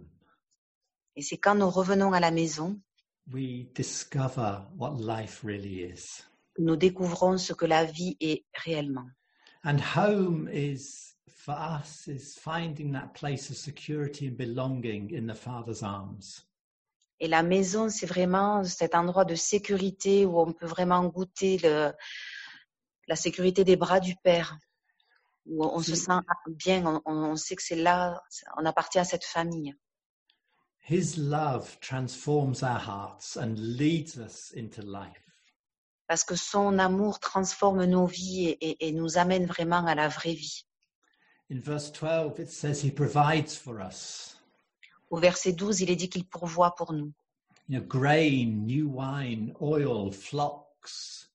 et c'est quand nous revenons à la maison,
we discover what life really is.
Que nous découvrons ce que la vie est réellement.
And home is, for us, is finding that place of security and belonging in the Father's arms.
Et la maison, c'est vraiment cet endroit de sécurité où on peut vraiment goûter le, la sécurité des bras du Père, où on se sent bien, on, on sait que c'est là, on appartient à cette famille.
His love transforms our hearts and leads us into life.
Parce que son amour transforme nos vies et, et, et nous amène vraiment à la vraie vie.
In verse twelve, it says he provides for us.
Au verset douze, il est dit qu'il pourvoit pour nous.
You know, grain, new wine, oil, flocks.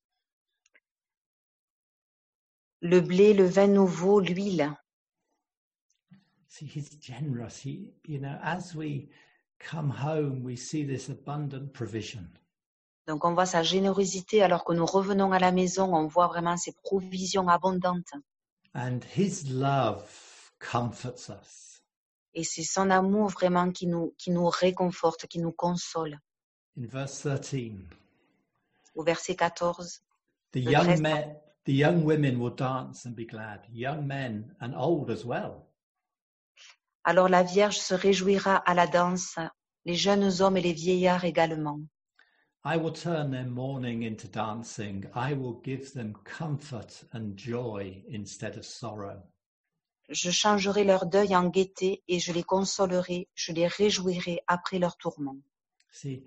Le blé, le vin nouveau, l'huile.
See, he's generous. He, you know, as we come home, we see this abundant provision.
Donc on voit sa générosité alors que nous revenons à la maison, on voit vraiment ses provisions abondantes.
And his love comforts us.
Et c'est son amour vraiment qui nous, qui nous réconforte, qui nous console.
In verse thirteen,
au verset quatorze,
the young men, the young women will dance and be glad, young men and old as well.
Alors la Vierge se réjouira à la danse, les jeunes hommes et les vieillards également.
I will turn their mourning into dancing. I will give them comfort and joy instead of sorrow.
Je changerai leur deuil en gaieté et je les consolerai, je les réjouirai après leur tourment.
See,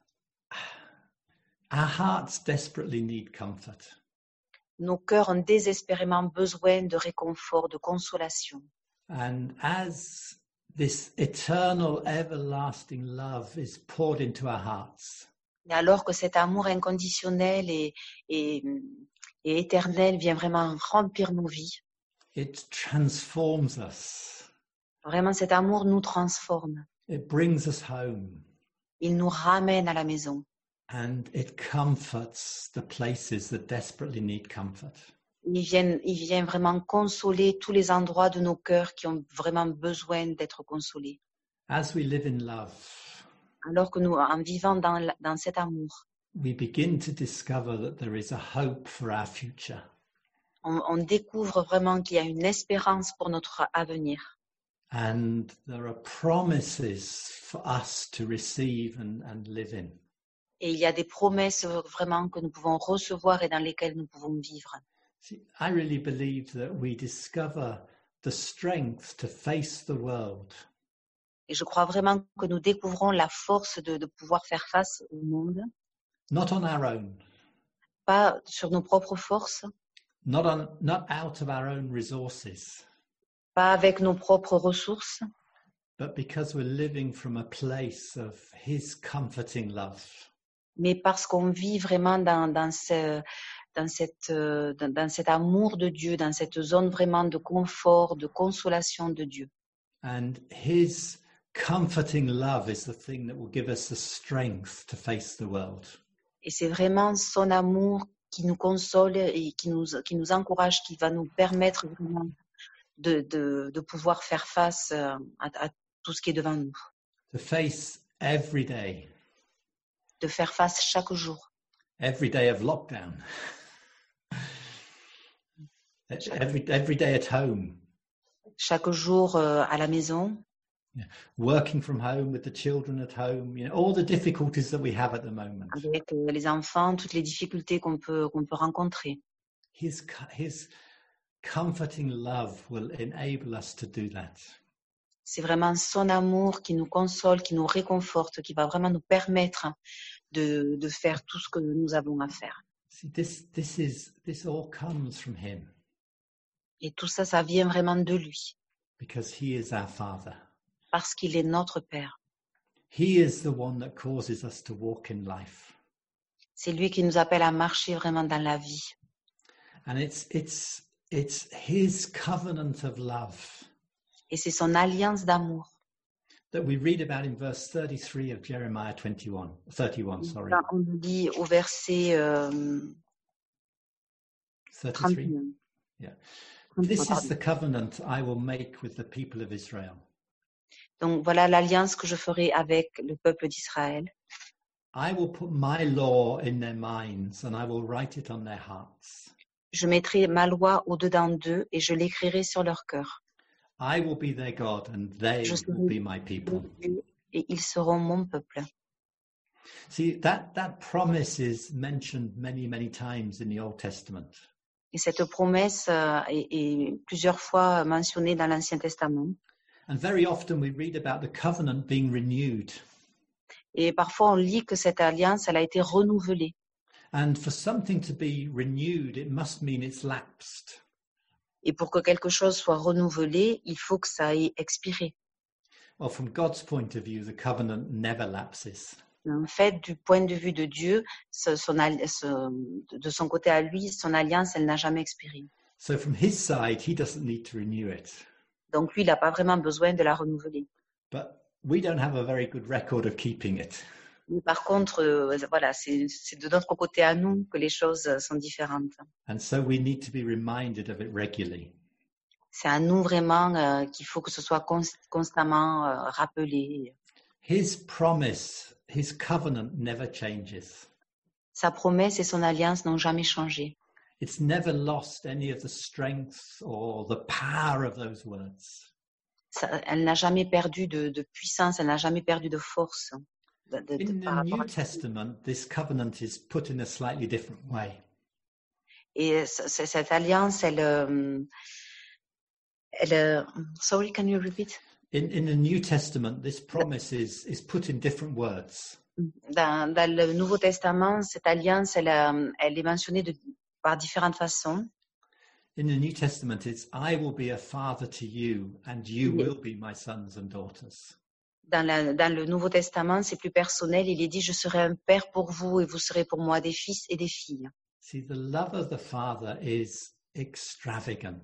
our hearts desperately need comfort.
Nos cœurs ont désespérément besoin de réconfort, de consolation.
And as this eternal, everlasting love is poured into our hearts,
Et alors que cet amour inconditionnel et, et, et éternel vient vraiment remplir nos vies,
it transforms us.
vraiment cet amour nous transforme.
It brings us home.
Il nous ramène à la maison.
And it comforts the places that desperately need comfort.
Il vient, il vient vraiment consoler tous les endroits de nos cœurs qui ont vraiment besoin d'être consolés.
As we live in love,
Alors que nous, en vivant dans, dans cet amour,
we begin to discover that there is a hope for our future.
on, on découvre vraiment qu'il y a une espérance pour notre avenir.
And there are promises for us to receive and, and live in.
Et il y a des promesses vraiment que nous pouvons recevoir et dans lesquelles nous pouvons vivre.
See, I really believe that we discover the strength to face the world.
Et je crois vraiment que nous découvrons la force de, de pouvoir faire face au monde,
Not on our own,
pas sur nos propres forces,
not on, not out of our own resources,
pas avec nos propres ressources,
but because we're living from a place of His comforting love.
mais parce qu'on vit vraiment dans, dans, ce, dans, cette, dans, dans cet amour de Dieu, dans cette zone vraiment de confort, de consolation de Dieu.
And His comforting love is the thing that will give us the strength to face the world.
Et c'est vraiment son amour qui nous console et qui nous, qui nous encourage, qui va nous permettre vraiment de, de, de pouvoir faire face à, à tout ce qui est devant nous.
To face every day,
De faire face chaque jour.
every day of lockdown, every, every day at home,
Chaque jour euh, à la maison,
working from home with the children at home, you know, all the difficulties that we have at the moment.
avec euh, les enfants, toutes les difficultés qu'on peut, qu'on peut rencontrer.
His, co- his comforting love will enable us to do that.
C'est vraiment son amour qui nous console, qui nous réconforte, qui va vraiment nous permettre de, de faire tout ce que nous avons à faire.
See, this, this is, this all comes from Him
Et tout ça, ça vient vraiment de lui,
because He is our Father.
parce qu'il est notre Père.
He is the one that causes us to walk in life.
C'est lui qui nous appelle à marcher vraiment dans la vie.
And it's, it's, it's His covenant of love
Et c'est son alliance d'amour.
that we read about in verse thirty-three of Jeremiah twenty-one, thirty-one, sorry,
Là, on nous dit au verset euh, trente et
thirty-three.
un.
Yeah.
trente et un,
This is
pardon.
the covenant I will make with the people of Israel.
Donc voilà l'alliance que je ferai avec le peuple d'Israël.
I will put my law in their minds and I will write it on their hearts.
Je mettrai ma loi au-dedans d'eux et je l'écrirai sur leur cœur.
I will be their God and they
Je
will be
serai
my people.
Dieu et ils seront mon peuple.
See, that, that promise is mentioned many, many times in the Old Testament.
Et cette promesse euh, est, est plusieurs fois mentionnée dans l'Ancien Testament.
And very often we read about the covenant being renewed.
Et parfois, on lit que cette alliance, elle a été renouvelée.
And for something to be renewed, it must mean it's lapsed.
Et pour que quelque chose soit renouvelé, il faut que ça ait expiré.
Well, from God's point of view, the covenant never lapses.
En fait, du point de vue de Dieu, ce- son al- ce- de son côté à lui, son alliance, elle n'a jamais expiré.
So from his side, he doesn't need to renew it.
Donc lui, il n'a pas vraiment besoin de la renouveler.
But we don't have a very good record of keeping it.
Mais par contre, euh, voilà, c'est c'est de notre côté à nous que les choses euh, sont différentes.
And so we need to be reminded of it regularly.
C'est à nous vraiment euh, qu'il faut que ce soit cons- constamment euh, rappelé.
His promise, his covenant never changes.
Sa promesse et son alliance n'ont jamais changé.
It's never lost any of the strength or the power of those words.
Ça, elle n'a jamais perdu de, de puissance, elle n'a jamais perdu de force de, de, de,
In the
par rapport
New
à...
Testament, this covenant is put in a slightly different way.
Et c- c- cette alliance, elle, euh, elle, euh, sorry, can you repeat?
In, in the New Testament, this promise is, is put in different words.
Dans, dans le Nouveau Testament, cette alliance, elle, euh, elle est mentionnée de, par différentes façons.
In the New Testament, it's, I will be a father to you, and you
Yeah.
will be my sons and daughters.
Dans, la, dans le Nouveau Testament, c'est plus personnel. Il est dit, je serai un père pour vous et vous serez pour moi des fils et des filles.
See, the love of the Father is extravagant.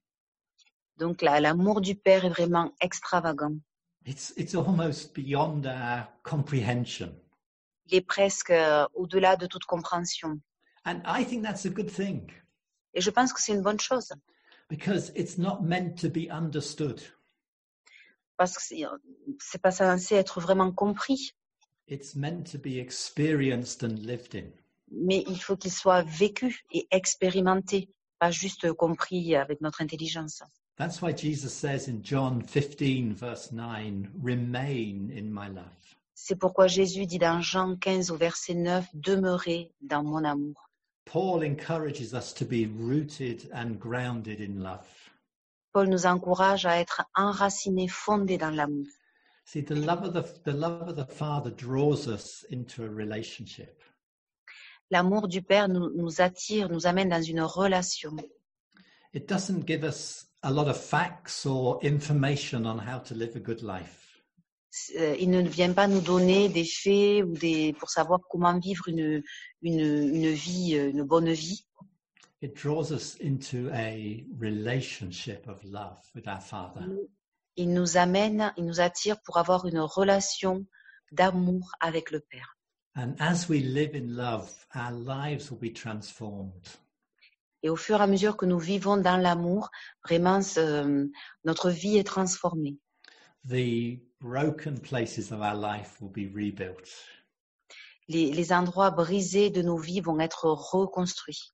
Donc, la- l'amour du Père est vraiment extravagant.
It's, it's almost beyond our comprehension.
Il est presque euh, au-delà de toute compréhension.
And I think that's a good thing
Et je pense que c'est une bonne chose.
because it's not meant to be understood.
Parce que c'est, c'est pas censé être vraiment compris.
It's meant to be experienced and lived in.
Mais il faut qu'il soit vécu et expérimenté, pas juste compris avec notre intelligence.
That's why Jesus says in John fifteen, verse nine, remain in my love.
C'est pourquoi Jésus dit dans Jean quinze au verset neuf, demeurez dans mon amour.
Paul encourages us to be rooted and grounded in love.
Paul nous encourage à être enracinés, fondés dans l'amour.
See, the love of the, the love of the Father draws us into a relationship.
L'amour du Père nous, nous attire, nous amène dans une relation.
It doesn't give us a lot of facts or information on how to live a good life.
Euh, Il ne vient pas nous donner des faits ou des, pour savoir comment vivre une, une, une vie, une bonne vie.
It draws us into a relationship of love with our Father.
Il nous amène, il nous attire pour avoir une relation d'amour avec le Père.
And as we live in love, our lives will be transformed.
Et au fur et à mesure que nous vivons dans l'amour, vraiment, ce- notre vie est transformée.
The broken places of our life will be rebuilt.
Les, les endroits brisés de nos vies vont être reconstruits.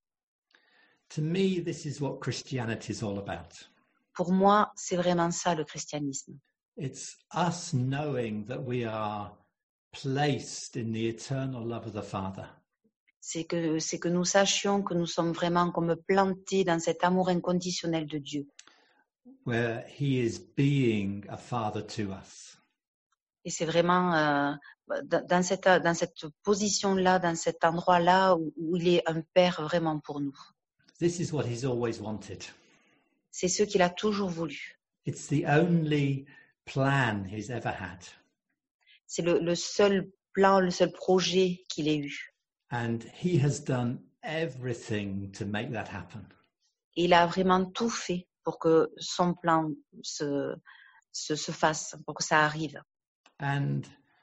To me, this is what Christianity is all about.
Pour moi, c'est vraiment ça le christianisme.
It's us knowing that we are placed in the eternal love of the Father.
C'est que, c'est que nous sachions que nous sommes vraiment comme plantés dans cet amour inconditionnel de Dieu.
Where he is being a father to us.
Et c'est vraiment euh, dans, dans cette, dans cette position-là, dans cet endroit-là où, où il est un Père vraiment pour nous.
This is what he's always wanted.
C'est ce qu'il a toujours voulu.
It's the only plan he's ever had.
C'est le, le seul plan, le seul projet qu'il ait eu.
And he has done everything to make that happen.
Et il a vraiment tout fait pour que son plan se, se, se fasse, pour que ça arrive.
And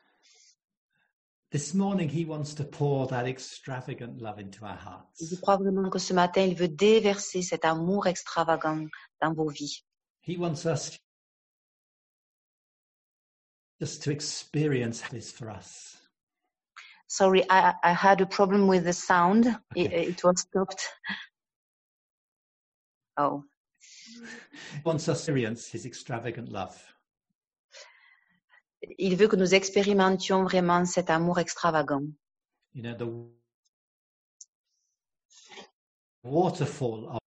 this morning he wants to pour that extravagant love into our
Et je
hearts.
crois vraiment que ce matin, il veut déverser cet amour extravagant dans vos vies.
He wants us just to experience this for us.
Sorry, I, I had a problem with the sound. It,
Okay.
it was stopped. Oh.
He wants us to experience his extravagant love.
Il veut que nous expérimentions vraiment cet amour extravagant.
You know, the waterfall of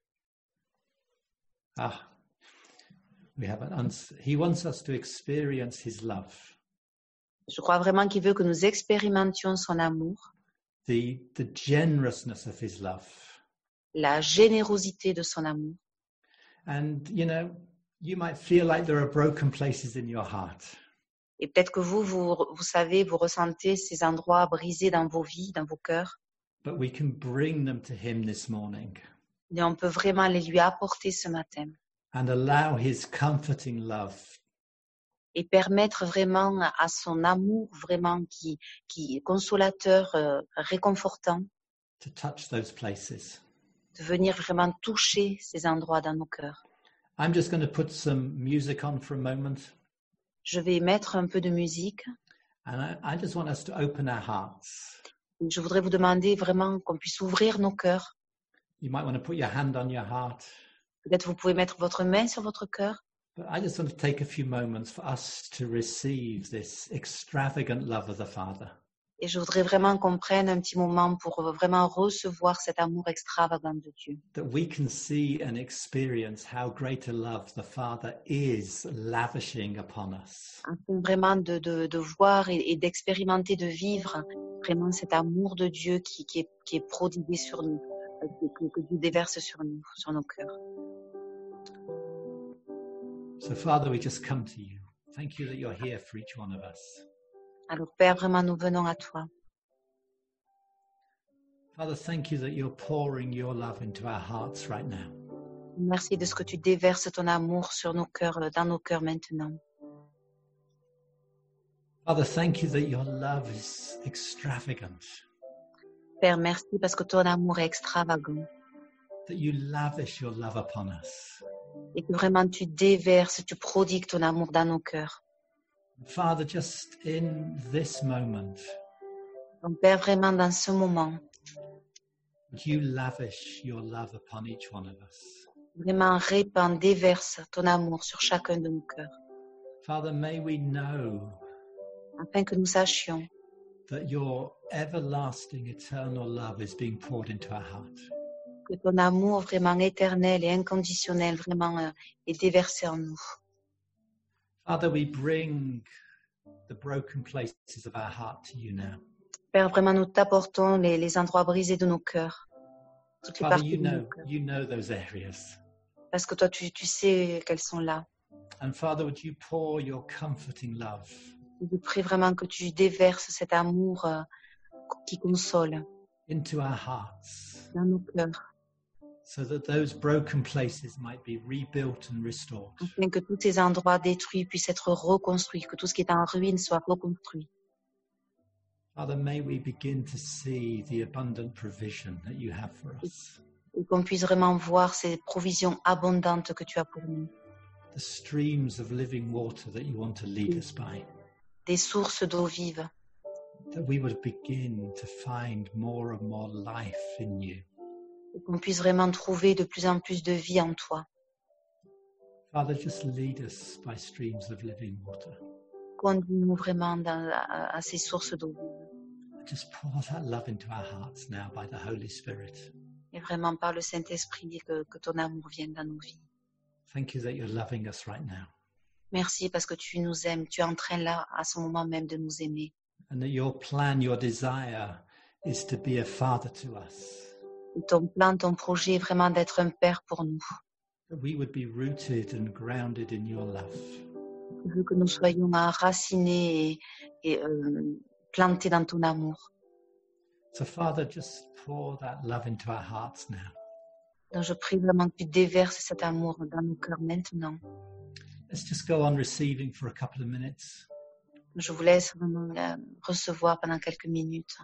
ah we have an uns- he wants us to experience his love,
Je crois vraiment qu'il veut que nous expérimentions son amour,
the the generousness of his love.
la générosité de son amour.
And you know, you might feel like there are broken places in your heart.
Et peut-être que vous, vous, vous savez, vous ressentez ces endroits brisés dans vos vies, dans vos cœurs.
But we can bring them to him this morning
Et on peut vraiment les lui apporter ce matin.
and allow his comforting love
Et permettre vraiment à son amour, vraiment qui, qui est consolateur, euh, réconfortant,
to touch those places.
de venir vraiment toucher ces endroits dans nos cœurs.
I'm just going to put some music on for a moment,
Je vais mettre un peu de musique.
and I, I just want us to open our hearts.
Je voudrais vous demander vraiment qu'on puisse ouvrir nos cœurs.
You might want to put your hand on your heart.
Peut-être vous pouvez mettre votre main sur votre cœur.
But I just want to take a few moments for us to receive this extravagant love of the Father.
Et je voudrais vraiment qu'on prenne un petit moment pour vraiment recevoir cet amour extravagant de Dieu.
That we can see and experience how great a love the Father is lavishing upon us.
Afin vraiment de, de, de voir et, et d'expérimenter, de vivre vraiment cet amour de Dieu qui, qui, est, qui est prodigué sur nous, que, que Dieu déverse sur nous, sur nos cœurs.
So Father, we just come to you. Thank you that you're here for each one of us.
Alors Père, vraiment nous venons à toi.
Father, thank you that you're pouring your love into our hearts right now.
Merci de ce que tu déverses ton amour sur nos cœurs, dans nos cœurs maintenant.
Father, thank you that your love is extravagant,
Père, merci parce que ton amour est extravagant
that you lavish your love upon us.
et que vraiment tu déverses, tu prodigues ton amour dans nos cœurs.
Father, just in this moment,
Donc Père, vraiment dans ce moment,
would you lavish your love upon each one of us?
vraiment répands, déverse ton amour sur chacun de nos cœurs,
Father, may we know
afin que nous sachions
that your everlasting, eternal love is being poured into our heart.
que ton amour vraiment éternel et inconditionnel vraiment euh, est déversé en nous.
Father, we bring the broken places of our heart to you now.
Père, vraiment nous t'apportons les, les endroits brisés de nos cœurs, toutes les
Father,
parties
you
de nos
know,
cœurs,
you know those areas.
parce que toi tu, tu sais qu'elles sont là.
And Father, would you pour your comforting love
Je prie vraiment que tu déverses cet amour euh, qui console
into our hearts
dans nos cœurs,
so that those broken places might be rebuilt and restored.
afin que tous ces endroits détruits puissent être reconstruits, que tout ce qui est en ruine soit reconstruit.
Father, may we begin to see the abundant provision that you have for us,
Et qu'on puisse vraiment voir ces provisions abondantes que tu as pour nous,
the streams of living water that you want to lead us by,
des sources d'eau vive,
that we would begin to find more and more life in you.
et qu'on puisse vraiment trouver de plus en plus de vie en toi.
Father, just lead us by streams of living water.
Conduis-nous vraiment dans, à, à ces sources d'eau vive.
Just pour that love into our hearts now by the Holy Spirit.
Et vraiment par le Saint-Esprit que, que ton amour vienne dans nos vies.
Thank you that you're loving us right now,
Merci parce que tu nous aimes, tu es en train là, à ce moment même, de nous aimer.
and that your plan, your desire is to be a father to us,
Et ton plan, ton projet est vraiment d'être un père pour nous.
that we would be rooted and grounded in your love.
Tu veux que nous soyons enracinés et, et euh, plantés dans ton amour.
So Father, just pour that love into our hearts now.
Donc je prie vraiment que tu déverses cet amour dans nos cœurs maintenant.
Let's just go on receiving for a couple of minutes.
Je vous laisse vraiment euh, recevoir pendant quelques minutes.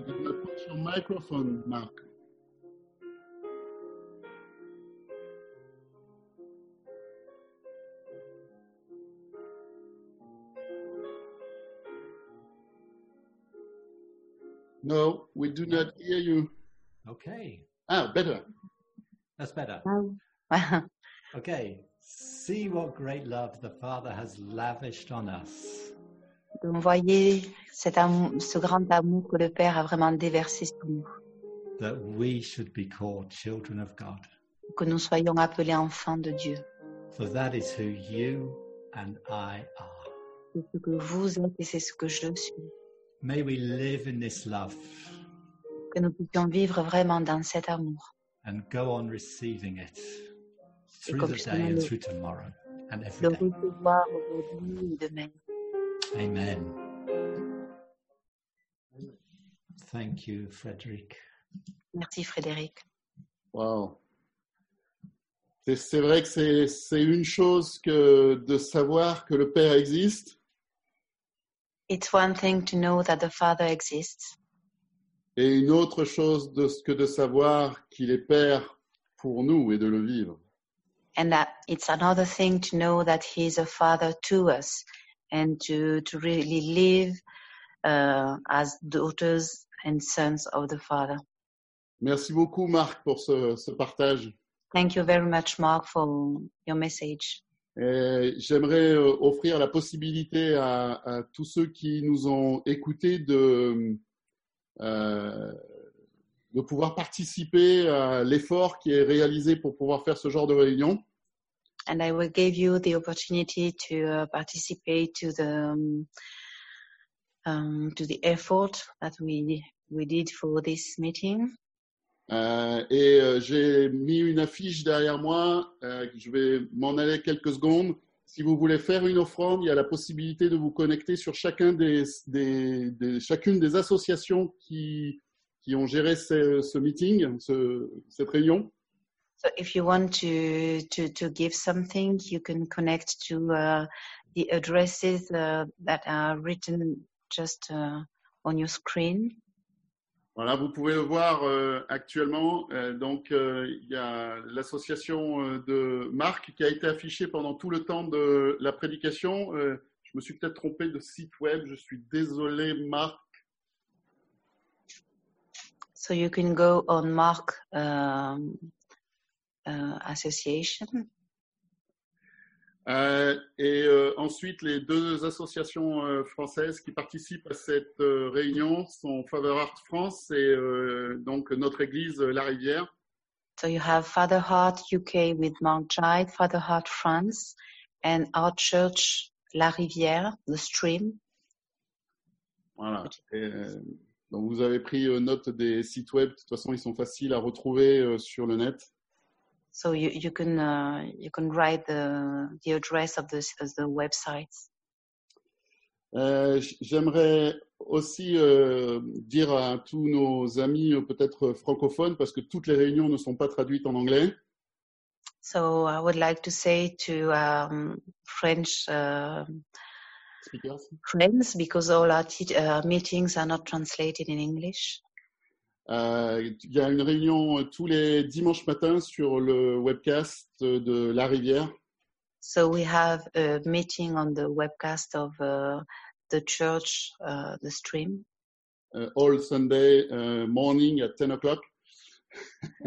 did not put your microphone, Mark. No, we do not hear you.
Okay,
Ah, better.
that's better.
Wow.
Okay, see what great love the Father has lavished on us.
Donc, voyez cet amour, ce grand amour que le Père a vraiment déversé sur nous,
That we should be called children of God.
que nous soyons appelés enfants de Dieu.
For that is who you and I are.
C'est ce que vous êtes et c'est ce que je suis.
May we live in this love
Que nous puissions vivre vraiment dans cet amour
and go on receiving it
et
through
qu'on
the
puisse
day and
le,
through tomorrow and
le
every day.
recevoir aujourd'hui et demain.
Amen. Thank you, Frederick.
Merci Frédéric.
Wow. C'est, c'est vrai que c'est, c'est une chose que de savoir que le Père existe,
It's one thing to know that the Father exists,
et une autre chose de, que de savoir qu'il est Père pour nous et de le vivre.
and that it's another thing to know that He is a Father to us and to, to really live uh, as daughters and sons of the Father.
Merci beaucoup, Marc, pour ce, ce partage.
Thank you very much, Mark, for your message.
Et j'aimerais euh, offrir la possibilité à, à tous ceux qui nous ont écoutés de, euh, de pouvoir participer à l'effort qui est réalisé pour pouvoir faire ce genre de réunion.
And I will give you the opportunity to uh, participate to the um, um, to the effort that we we did for this meeting.
Euh, et euh, j'ai mis une affiche derrière moi. Euh, je vais m'en aller quelques secondes. Si vous voulez faire une offrande, il y a la possibilité de vous connecter sur chacun des, des, des, chacune des associations qui, qui ont géré ce, ce meeting, ce, cette réunion.
So if you want to to to give something, you can connect to uh, the addresses uh, that are written just uh, on your screen.
Voilà, vous pouvez le voir euh, actuellement. Euh, donc, euh, il y a l'association euh, de Marc qui a été affichée pendant tout le temps de la prédication. Euh, je me suis peut-être trompé de site web. Je suis désolé, Marc.
So you can go on Mark um, uh, Association.
Euh, et euh, ensuite, les deux associations euh, françaises qui participent à cette euh, réunion sont Father Heart France et euh, donc notre église euh, La Rivière.
So you have Father Heart U K with Mark Jide, Father Heart France, and our church La Rivière, the Stream.
Voilà. Et, euh, donc vous avez pris euh, note des sites web. De toute façon, ils sont faciles à retrouver euh, sur le net.
So you you can uh, you can write the the address of the of the websites.
Euh, j'aimerais aussi euh, dire à tous nos amis euh, peut-être francophones, parce que toutes les réunions ne sont pas traduites en anglais.
So I would like to say to um, French uh,
Speakers.
friends, because all our te- uh, meetings are not translated in English.
Euh, il y a une réunion tous les dimanches matins sur le webcast de La Rivière.
So we have a meeting on the webcast of uh, the church, uh, the Stream.
Uh, all Sunday uh, morning at ten o'clock.